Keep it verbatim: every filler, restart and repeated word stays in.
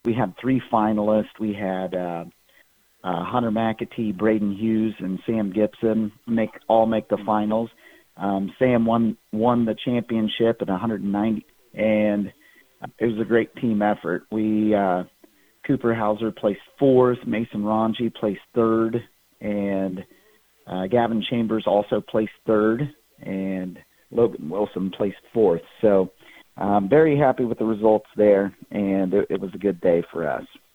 we had three finalists. We had uh, uh, Hunter McAtee, Braden Hughes, and Sam Gibson make all make the finals. Um, Sam won won the championship at one hundred ninety, and it was a great team effort. We uh, Cooper Hauser placed fourth, Mason Ranji placed third, and uh, Gavin Chambers also placed third, and Logan Wilson placed fourth. So I'm very happy with the results there, and it, it was a good day for us.